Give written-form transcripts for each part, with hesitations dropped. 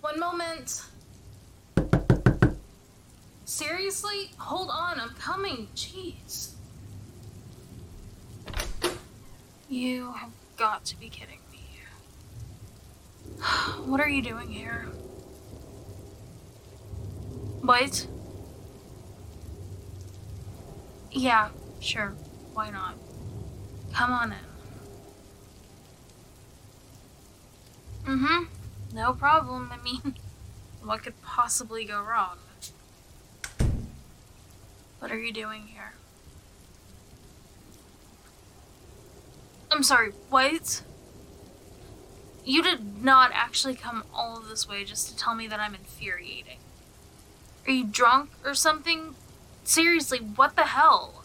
One moment. Seriously? Hold on, I'm coming. Jeez. You have got to be kidding me. What are you doing here? What? Yeah, sure. Why not? Come on in. Mm-hmm. No problem. I mean, what could possibly go wrong? What are you doing here? I'm sorry, what? You did not actually come all of this way just to tell me that I'm infuriating. Are you drunk or something? Seriously, what the hell?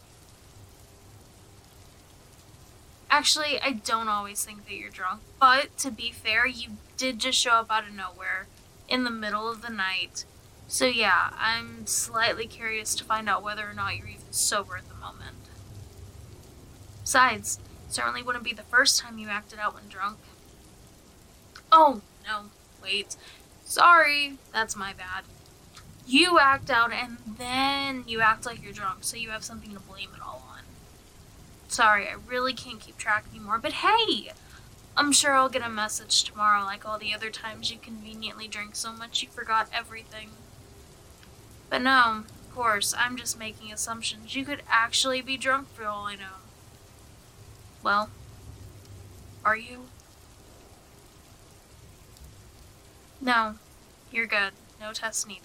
Actually, I don't always think that you're drunk, but to be fair, you did just show up out of nowhere in the middle of the night. So yeah, I'm slightly curious to find out whether or not you're even sober at the moment. Besides, it certainly wouldn't be the first time you acted out when drunk. Oh, no, wait. Sorry, that's my bad. You act out and then you act like you're drunk, so you have something to blame it all on. Sorry, I really can't keep track anymore, but hey! I'm sure I'll get a message tomorrow like all the other times you conveniently drank so much you forgot everything. But no, of course, I'm just making assumptions. You could actually be drunk for all I know. Well, are you? No, you're good. No test needed.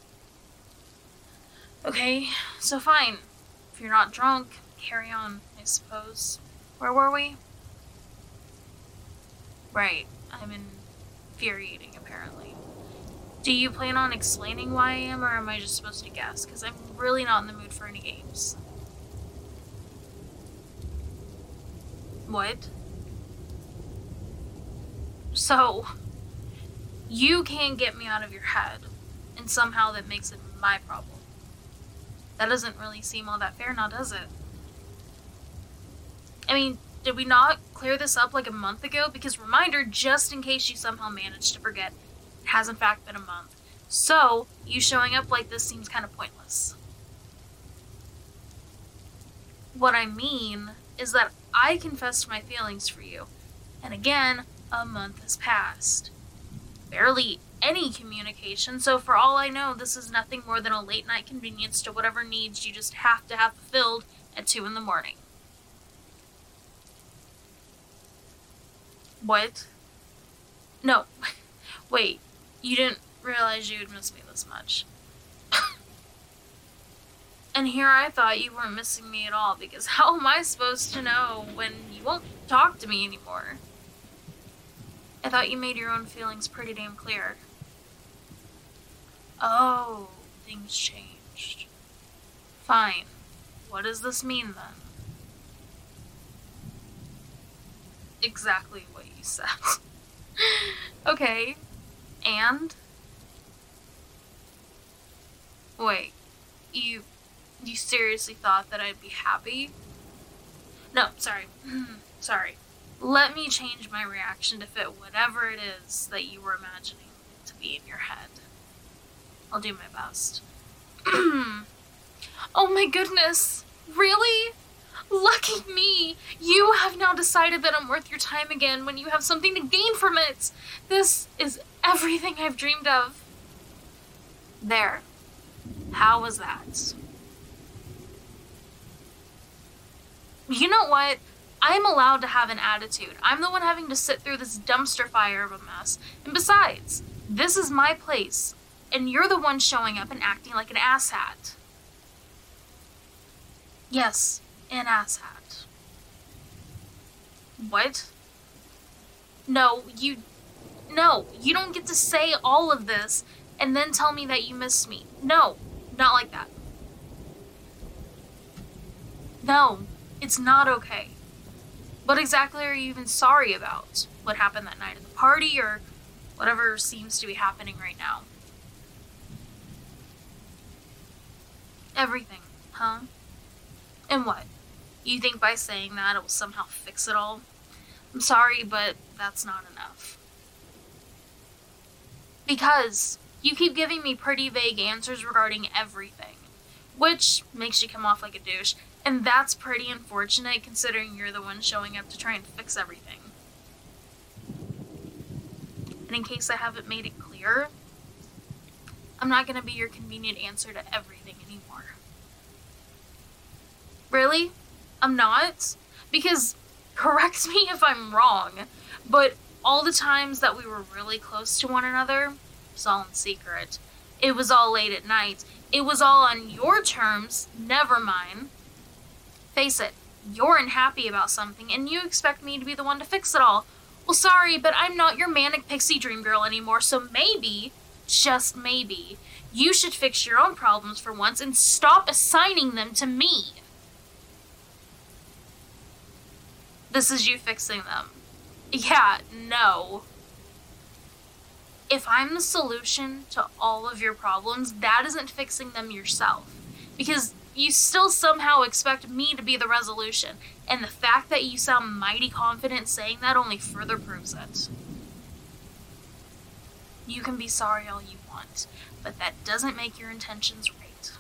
Okay, so fine. If you're not drunk, carry on, I suppose. Where were we? Right, I'm infuriating, apparently. Do you plan on explaining why I am, or am I just supposed to guess? Because I'm really not in the mood for any games. What? So, you can't get me out of your head, and somehow that makes it my problem. That doesn't really seem all that fair now, does it? I mean, did we not clear this up like a month ago? Because reminder, just in case you somehow managed to forget, it has in fact been a month. So, you showing up like this seems kind of pointless. What I mean is that I confessed my feelings for you, and again, a month has passed. Barely any communication, so for all I know, this is nothing more than a late night convenience to whatever needs you just have to have fulfilled at 2 in the morning. What? No. Wait, you didn't realize you'd miss me this much. And here I thought you weren't missing me at all, because how am I supposed to know when you won't talk to me anymore? I thought you made your own feelings pretty damn clear. Oh, things changed. Fine. What does this mean then? Exactly what you said. Okay. And? Wait. You seriously thought that I'd be happy? No, sorry. Sorry. Let me change my reaction to fit whatever it is that you were imagining to be in your head. I'll do my best. Oh my goodness! Really? Lucky me! You have now decided that I'm worth your time again when you have something to gain from it! This is everything I've dreamed of. There. How was that? You know what? I'm allowed to have an attitude. I'm the one having to sit through this dumpster fire of a mess. And besides, this is my place, and you're the one showing up and acting like an asshat. Yes, an asshat. What? No, you don't get to say all of this and then tell me that you miss me. No, not like that. No, it's not okay. What exactly are you even sorry about? What happened that night at the party, or whatever seems to be happening right now? Everything, huh? And what? You think by saying that it will somehow fix it all? I'm sorry, but that's not enough. Because you keep giving me pretty vague answers regarding everything, which makes you come off like a douche, and that's pretty unfortunate considering you're the one showing up to try and fix everything. And in case I haven't made it clear, I'm not going to be your convenient answer to everything anymore. Really? I'm not? Because, correct me if I'm wrong, but all the times that we were really close to one another, it was all in secret. It was all late at night. It was all on your terms, never mine. Face it, you're unhappy about something and you expect me to be the one to fix it all. Well, sorry, but I'm not your manic pixie dream girl anymore, so maybe, just maybe, you should fix your own problems for once and stop assigning them to me. This is you fixing them. Yeah, no. If I'm the solution to all of your problems, that isn't fixing them yourself. Because you still somehow expect me to be the resolution. And the fact that you sound mighty confident saying that only further proves it. You can be sorry all you want, but that doesn't make your intentions right.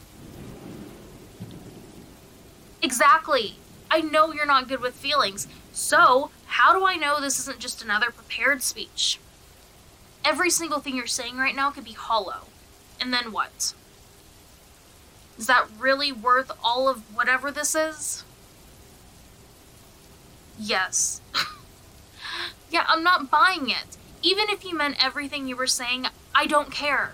Exactly. I know you're not good with feelings. So, how do I know this isn't just another prepared speech? Every single thing you're saying right now could be hollow. And then what? Is that really worth all of whatever this is? Yes. Yeah, I'm not buying it. Even if you meant everything you were saying, I don't care.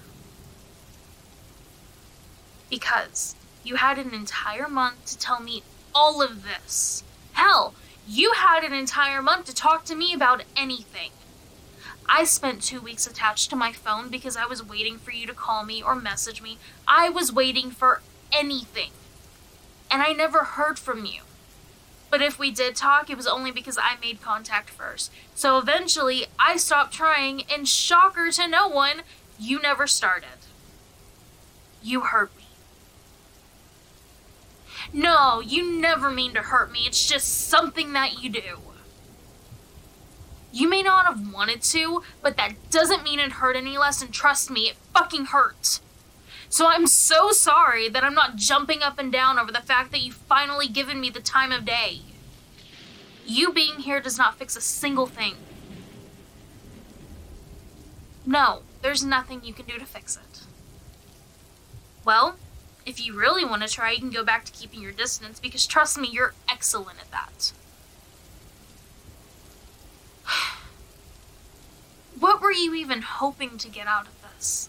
Because you had an entire month to tell me all of this. Hell, you had an entire month to talk to me about anything. I spent 2 weeks attached to my phone because I was waiting for you to call me or message me. I was waiting for anything. And I never heard from you. But if we did talk, it was only because I made contact first. So eventually, I stopped trying, and shocker to no one, you never started. You hurt me. No, you never mean to hurt me. It's just something that you do. You may not have wanted to, but that doesn't mean it hurt any less, and trust me, it fucking hurt. So I'm so sorry that I'm not jumping up and down over the fact that you've finally given me the time of day. You being here does not fix a single thing. No, there's nothing you can do to fix it. Well, if you really want to try, you can go back to keeping your distance, because trust me, you're excellent at that. What were you even hoping to get out of this?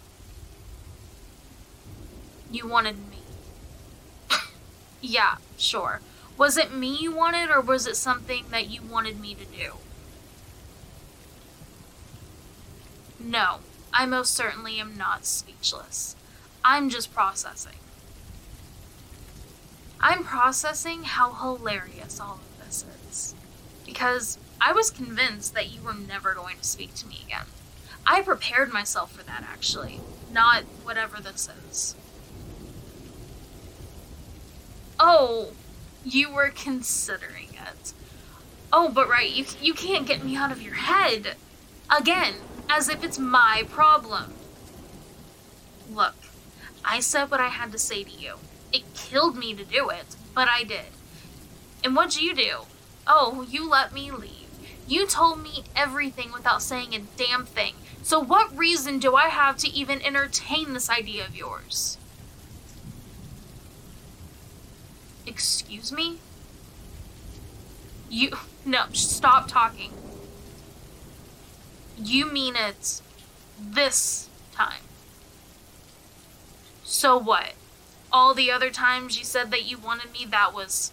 You wanted me. Yeah, sure. Was it me you wanted, or was it something that you wanted me to do? No, I most certainly am not speechless. I'm just processing. I'm processing how hilarious all of this is. Because I was convinced that you were never going to speak to me again. I prepared myself for that, actually. Not whatever this is. Oh, you were considering it. Oh, but right, you can't get me out of your head. Again, as if it's my problem. Look, I said what I had to say to you. It killed me to do it, but I did. And what'd you do? Oh, you let me leave. You told me everything without saying a damn thing. So what reason do I have to even entertain this idea of yours? Excuse me? No, stop talking. You mean it's this time. So what? All the other times you said that you wanted me, that was...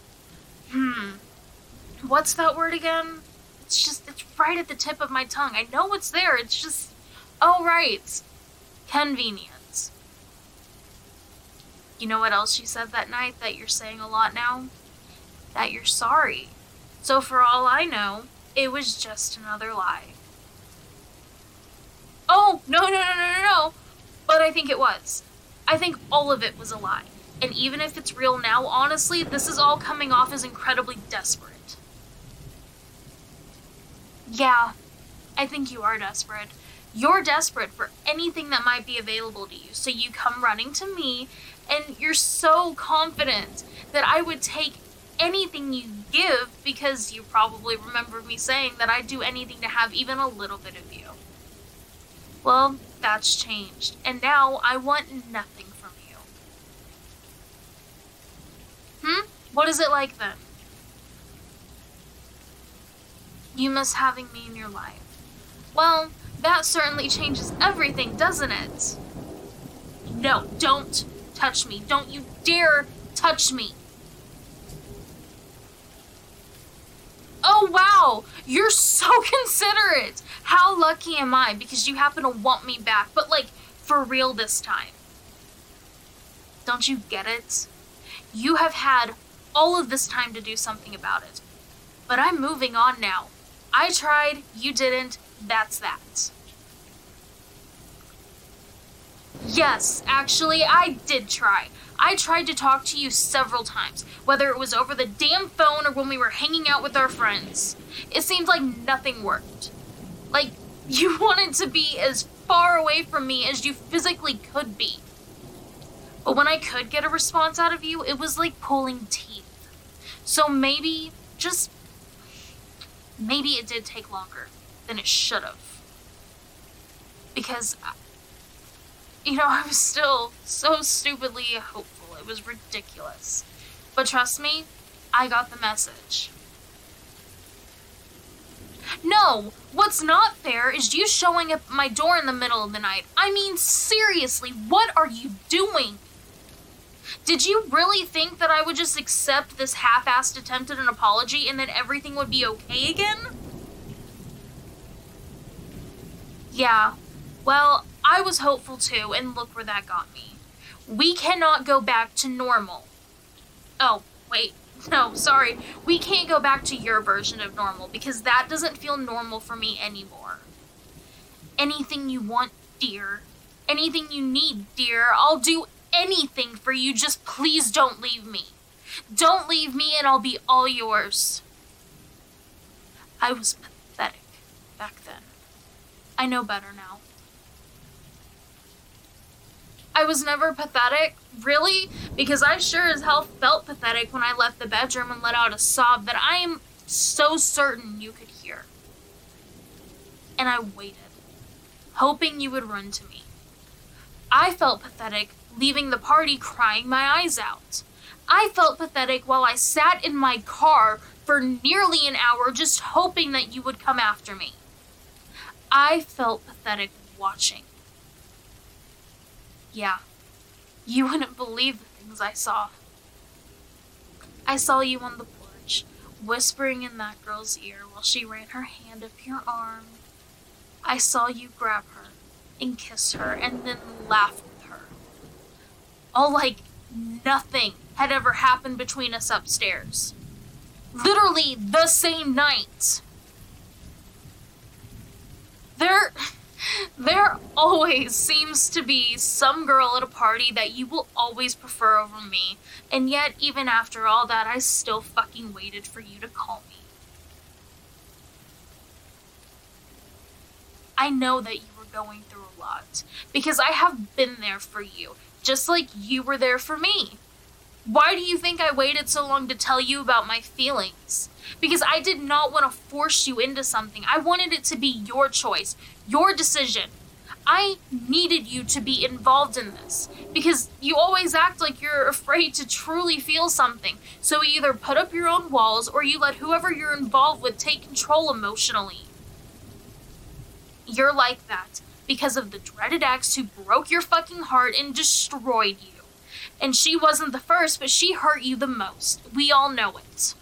What's that word again? It's right at the tip of my tongue. I know it's there, it's just... Oh, right. Convenience. You know what else you said that night that you're saying a lot now? That you're sorry. So for all I know, it was just another lie. Oh, no. But I think it was. I think all of it was a lie. And even if it's real now, honestly, this is all coming off as incredibly desperate. Yeah, I think you are desperate. You're desperate for anything that might be available to you, so you come running to me, and you're so confident that I would take anything you give because you probably remember me saying that I'd do anything to have even a little bit of you. Well, that's changed, and now I want nothing from you. What is it like then? You miss having me in your life. Well, that certainly changes everything, doesn't it? No, don't touch me. Don't you dare touch me. Oh, wow. You're so considerate. How lucky am I because you happen to want me back, but like for real this time. Don't you get it? You have had all of this time to do something about it. But I'm moving on now. I tried, you didn't, that's that. Yes, actually, I did try. I tried to talk to you several times, whether it was over the damn phone or when we were hanging out with our friends. It seemed like nothing worked. Like, you wanted to be as far away from me as you physically could be. But when I could get a response out of you, it was like pulling teeth. So maybe, maybe it did take longer than it should have. Because, I was still so stupidly hopeful. It was ridiculous. But trust me, I got the message. No, what's not fair is you showing up at my door in the middle of the night. I mean, seriously, what are you doing? Did you really think that I would just accept this half-assed attempt at an apology and then everything would be okay again? Yeah, well, I was hopeful too, and look where that got me. We cannot go back to normal. Oh, wait, no, sorry. We can't go back to your version of normal because that doesn't feel normal for me anymore. Anything you want, dear. Anything you need, dear. I'll do anything for you, just please don't leave me. Don't leave me and I'll be all yours. I was pathetic back then. I know better now. I was never pathetic, really, because I sure as hell felt pathetic when I left the bedroom and let out a sob that I am so certain you could hear. And I waited, hoping you would run to me. I felt pathetic leaving the party crying my eyes out. I felt pathetic while I sat in my car for nearly an hour just hoping that you would come after me. I felt pathetic watching. Yeah, you wouldn't believe the things I saw. I saw you on the porch, whispering in that girl's ear while she ran her hand up your arm. I saw you grab her and kiss her and then laugh with her. All like nothing had ever happened between us upstairs. Literally the same night. There always seems to be some girl at a party that you will always prefer over me, and yet even after all that, I still fucking waited for you to call me. I know that you were going through a lot, because I have been there for you, just like you were there for me. Why do you think I waited so long to tell you about my feelings? Because I did not want to force you into something. I wanted it to be your choice, your decision. I needed you to be involved in this because you always act like you're afraid to truly feel something. So you either put up your own walls or you let whoever you're involved with take control emotionally. You're like that because of the dreaded ex who broke your fucking heart and destroyed you. And she wasn't the first, but she hurt you the most. We all know it.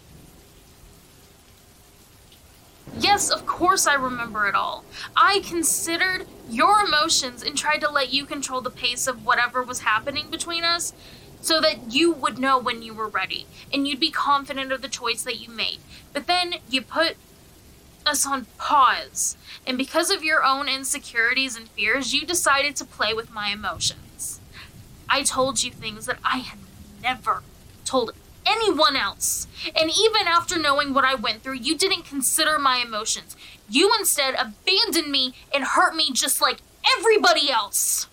Yes, of course I remember it all. I considered your emotions and tried to let you control the pace of whatever was happening between us so that you would know when you were ready and you'd be confident of the choice that you made. But then you put us on pause, and because of your own insecurities and fears, you decided to play with my emotions. I told you things that I had never told anyone else. And even after knowing what I went through, you didn't consider my emotions. You instead abandoned me and hurt me just like everybody else.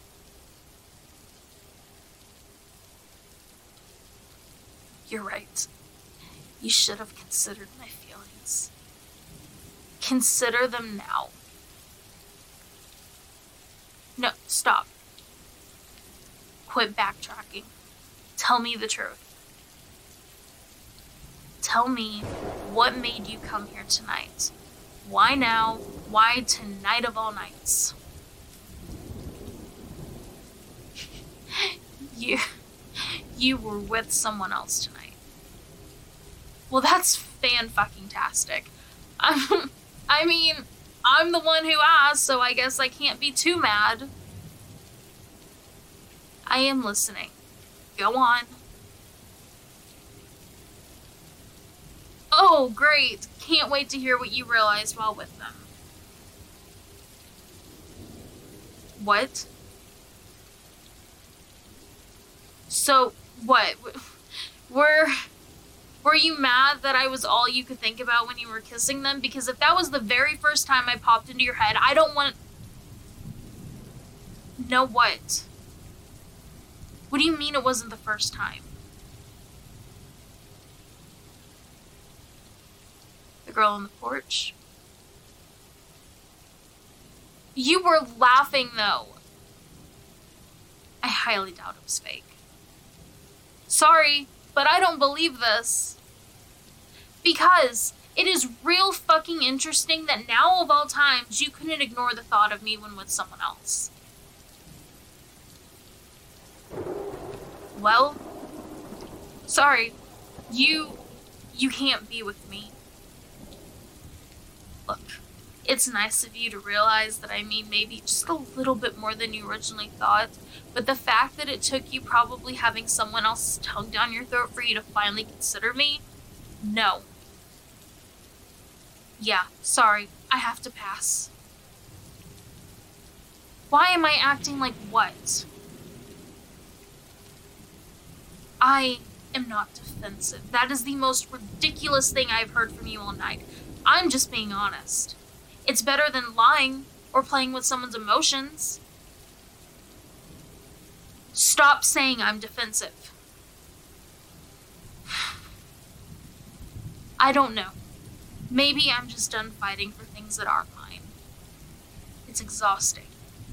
You're right. You should have considered my feelings. Consider them now. No, stop. Quit backtracking. Tell me the truth. Tell me what made you come here tonight. Why now? Why tonight of all nights? You were with someone else tonight. Well, that's fan-fucking-tastic. I mean, I'm the one who asked, so I guess I can't be too mad. I am listening. Go on. Oh, great. Can't wait to hear what you realized while with them. What? So, what? Were you mad that I was all you could think about when you were kissing them? Because if that was the very first time I popped into your head, I don't want... No, what? What do you mean it wasn't the first time? The girl on the porch? You were laughing, though. I highly doubt it was fake. Sorry, but I don't believe this. Because it is real fucking interesting that now of all times you couldn't ignore the thought of me when with someone else. Well, sorry, you can't be with me. Look, it's nice of you to realize that I mean maybe just a little bit more than you originally thought, but the fact that it took you probably having someone else's tongue down your throat for you to finally consider me, no. Yeah, sorry, I have to pass. Why am I acting like what? I am not defensive. That is the most ridiculous thing I've heard from you all night. I'm just being honest. It's better than lying or playing with someone's emotions. Stop saying I'm defensive. I don't know. Maybe I'm just done fighting for things that aren't mine. It's exhausting.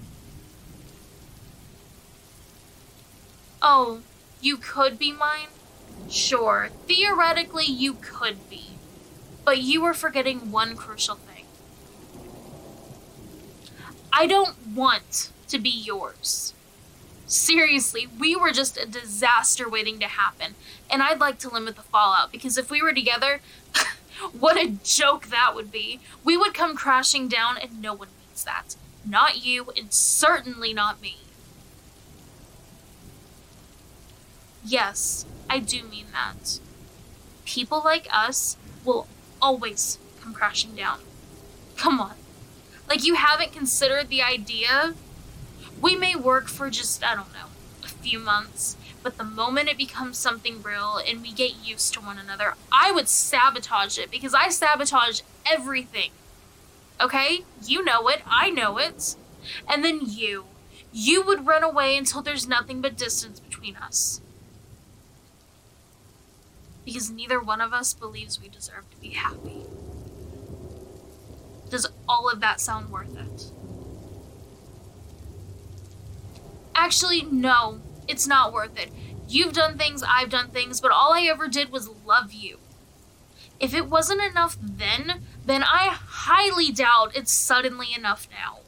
Oh, you could be mine? Sure, theoretically you could be. But you were forgetting one crucial thing. I don't want to be yours. Seriously, we were just a disaster waiting to happen, and I'd like to limit the fallout, because if we were together, what a joke that would be. We would come crashing down, and no one means that. Not you, and certainly not me. Yes, I do mean that. People like us will always come crashing down. Come on. Like you haven't considered the idea? We may work for just, I don't know, a few months, but the moment it becomes something real and we get used to one another, I would sabotage it because I sabotage everything. Okay? You know it. I know it. And then you would run away until there's nothing but distance between us. Because neither one of us believes we deserve to be happy. Does all of that sound worth it? Actually, no, it's not worth it. You've done things, I've done things, but all I ever did was love you. If it wasn't enough then I highly doubt it's suddenly enough now.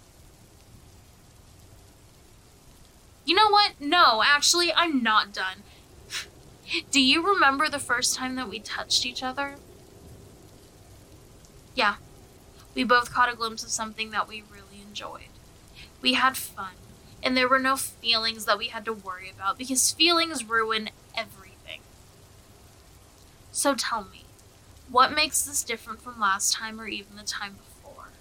You know what? No, actually, I'm not done. Do you remember the first time that we touched each other? Yeah. We both caught a glimpse of something that we really enjoyed. We had fun, and there were no feelings that we had to worry about, because feelings ruin everything. So tell me, what makes this different from last time or even the time before?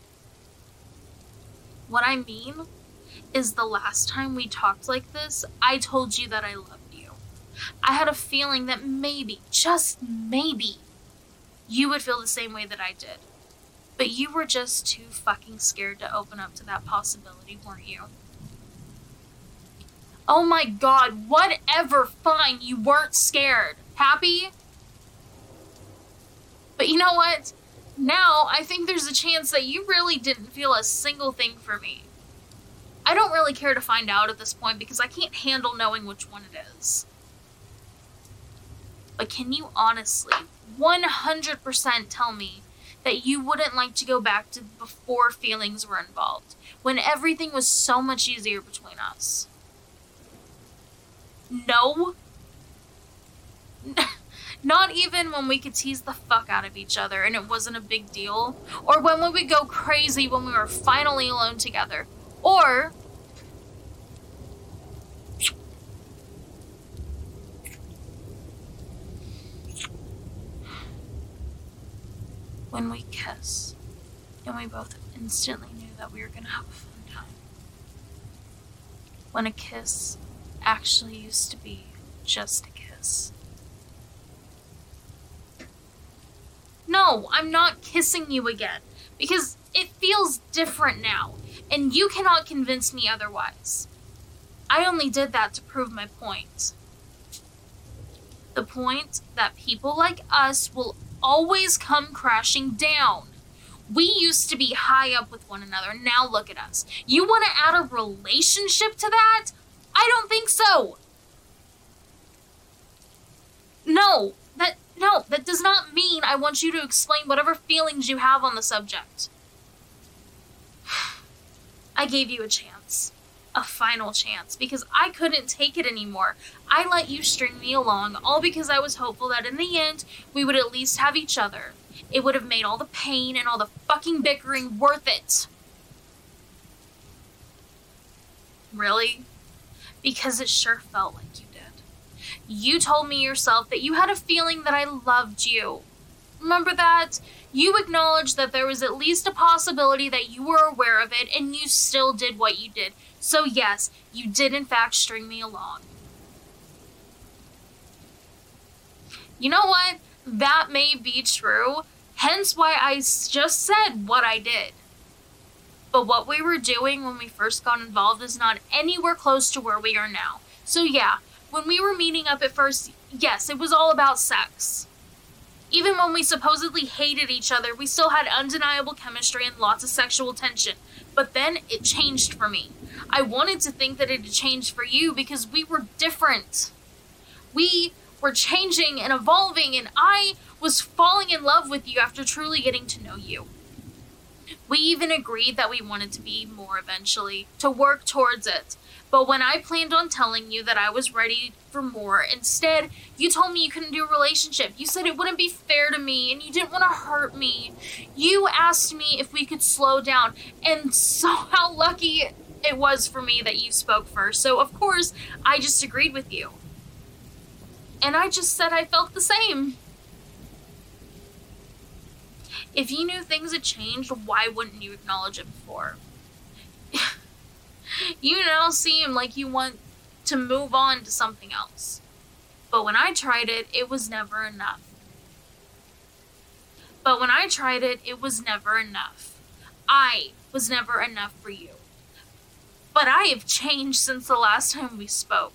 What I mean is the last time we talked like this, I told you that I loved you. I had a feeling that maybe, just maybe, you would feel the same way that I did. But you were just too fucking scared to open up to that possibility, weren't you? Oh my god, whatever, fine, you weren't scared. Happy? But you know what? Now, I think there's a chance that you really didn't feel a single thing for me. I don't really care to find out at this point because I can't handle knowing which one it is. But can you honestly, 100% tell me that you wouldn't like to go back to before feelings were involved, when everything was so much easier between us? No? Not even when we could tease the fuck out of each other and it wasn't a big deal? Or when we would go crazy when we were finally alone together? Or when we kiss and we both instantly knew that we were gonna have a fun time. When a kiss actually used to be just a kiss. No, I'm not kissing you again, because it feels different now, and you cannot convince me otherwise. I only did that to prove my point. The point that people like us will always come crashing down. We used to be high up with one another, now look at us. You want to add a relationship to that? I don't think so. No, that does not mean I want you to explain whatever feelings you have on the subject. I gave you a chance. A final chance, because I couldn't take it anymore. I let you string me along, all because I was hopeful that in the end, we would at least have each other. It would have made all the pain and all the fucking bickering worth it. Really? Because it sure felt like you did. You told me yourself that you had a feeling that I loved you. Remember that? You acknowledged that there was at least a possibility that you were aware of it, and you still did what you did. So yes, you did in fact string me along. You know what? That may be true, hence why I just said what I did. But what we were doing when we first got involved is not anywhere close to where we are now. So yeah, when we were meeting up at first, yes, it was all about sex. Even when we supposedly hated each other, we still had undeniable chemistry and lots of sexual tension. But then it changed for me. I wanted to think that it had changed for you because we were different. We were changing and evolving, and I was falling in love with you after truly getting to know you. We even agreed that we wanted to be more eventually, to work towards it. But when I planned on telling you that I was ready for more, instead, you told me you couldn't do a relationship. You said it wouldn't be fair to me, and you didn't want to hurt me. You asked me if we could slow down, and so how lucky it was for me that you spoke first. So, of course, I just agreed with you. And I just said I felt the same. If you knew things had changed, why wouldn't you acknowledge it before? You now seem like you want to move on to something else. But when I tried it, it was never enough. I was never enough for you. But I have changed since the last time we spoke.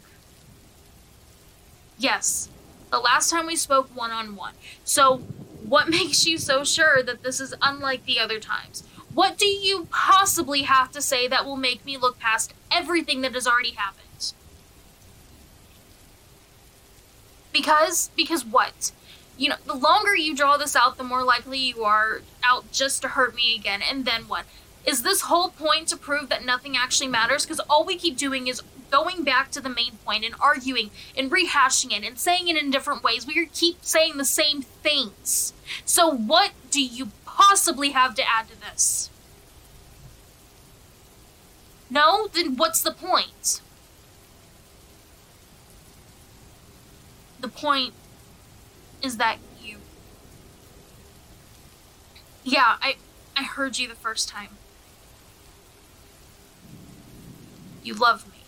Yes, the last time we spoke one-on-one. So, what makes you so sure that this is unlike the other times? What do you possibly have to say that will make me look past everything that has already happened? Because what? You know, the longer you draw this out, the more likely you are out just to hurt me again. And then what? Is this whole point to prove that nothing actually matters? Because all we keep doing is going back to the main point and arguing and rehashing it and saying it in different ways. We keep saying the same things. So what do you possibly have to add to this? No? Then what's the point? The point is that you... Yeah, I heard you the first time. You love me.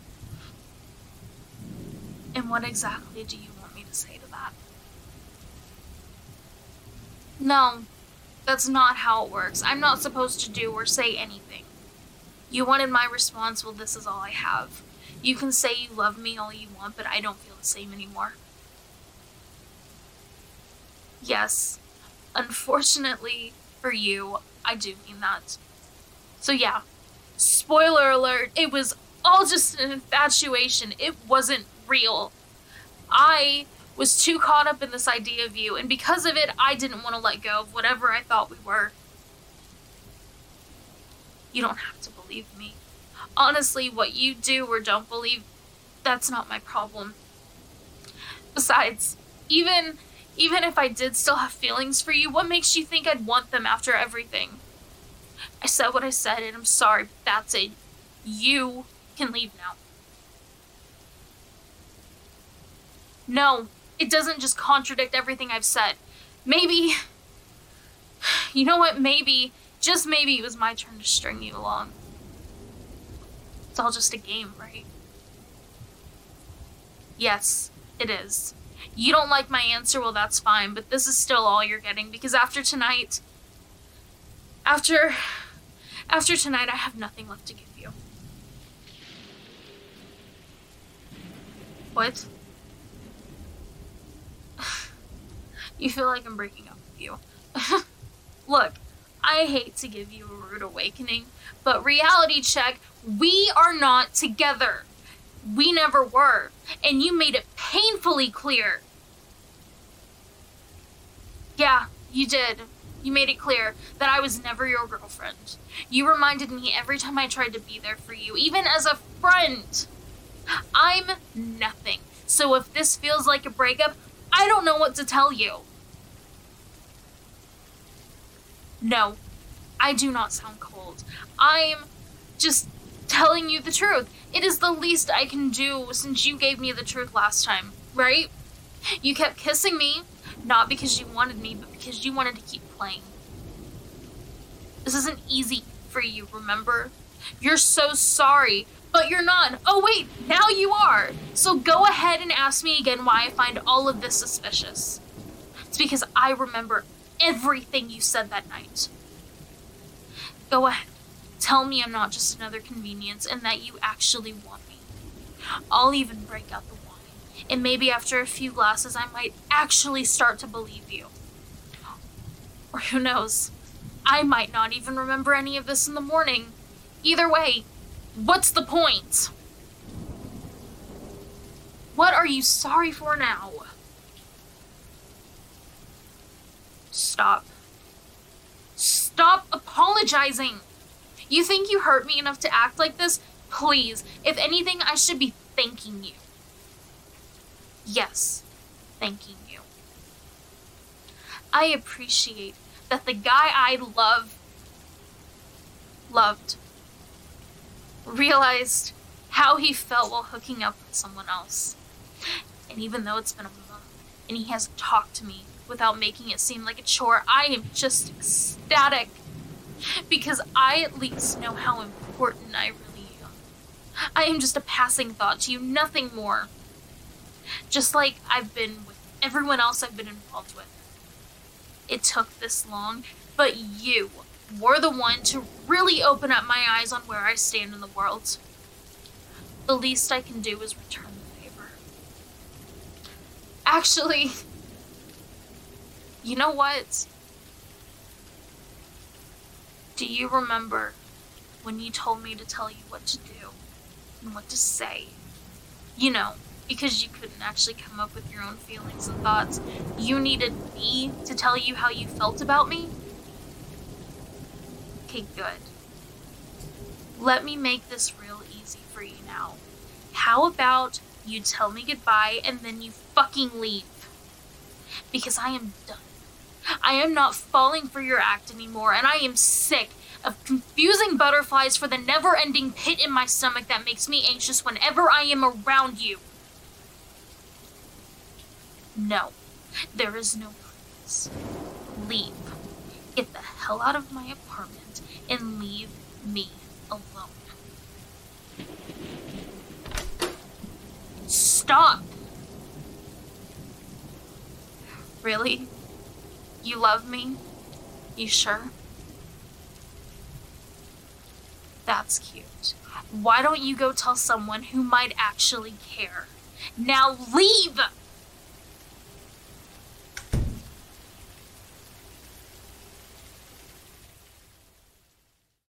And what exactly do you want me to say to that? No, that's not how it works. I'm not supposed to do or say anything. You wanted my response, well, this is all I have. You can say you love me all you want, but I don't feel the same anymore. Yes, unfortunately for you, I do mean that. So yeah, spoiler alert, it was all just an infatuation. It wasn't real. I was too caught up in this idea of you, and because of it, I didn't want to let go of whatever I thought we were. You don't have to believe me. Honestly, what you do or don't believe, that's not my problem. Besides, even if I did still have feelings for you, what makes you think I'd want them after everything? I said what I said, and I'm sorry, but that's it. You can leave now. No, it doesn't just contradict everything I've said. Maybe, you know what, maybe, just maybe it was my turn to string you along. It's all just a game, right? Yes, it is. You don't like my answer, well, that's fine, but this is still all you're getting, because after tonight, after tonight, I have nothing left to give you. What? You feel like I'm breaking up with you. Look, I hate to give you a rude awakening, but reality check, we are not together. We never were, and you made it painfully clear. Yeah, you did. You made it clear that I was never your girlfriend. You reminded me every time I tried to be there for you, even as a friend. I'm nothing. So if this feels like a breakup, I don't know what to tell you. No, I do not sound cold. I'm just telling you the truth. It is the least I can do since you gave me the truth last time, right? You kept kissing me, not because you wanted me, but because you wanted to keep playing. This isn't easy for you, remember? You're so sorry, but you're not. Oh wait, now you are. So go ahead and ask me again why I find all of this suspicious. It's because I remember everything you said that night. Go ahead. Tell me I'm not just another convenience and that you actually want me. I'll even break out the wine, and maybe after a few glasses I might actually start to believe you. Or who knows, I might not even remember any of this in the morning. Either way, what's the point? What are you sorry for now? Stop. Stop apologizing! You think you hurt me enough to act like this? Please, if anything, I should be thanking you. Yes, thanking you. I appreciate that the guy I loved, realized how he felt while hooking up with someone else. And even though it's been a month, and he hasn't talked to me without making it seem like a chore, I am just ecstatic. Because I at least know how important I really am. I am just a passing thought to you, nothing more. Just like I've been with everyone else I've been involved with. It took this long, but you were the one to really open up my eyes on where I stand in the world. The least I can do is return the favor. Actually, you know what? Do you remember when you told me to tell you what to do and what to say? You know, because you couldn't actually come up with your own feelings and thoughts. You needed me to tell you how you felt about me? Okay, good. Let me make this real easy for you now. How about you tell me goodbye and then you fucking leave? Because I am done. I am not falling for your act anymore, and I am sick of confusing butterflies for the never-ending pit in my stomach that makes me anxious whenever I am around you. No, there is no please. Leave. Get the hell out of my apartment and leave me alone. Stop! Really? You love me? You sure? That's cute. Why don't you go tell someone who might actually care? Now leave!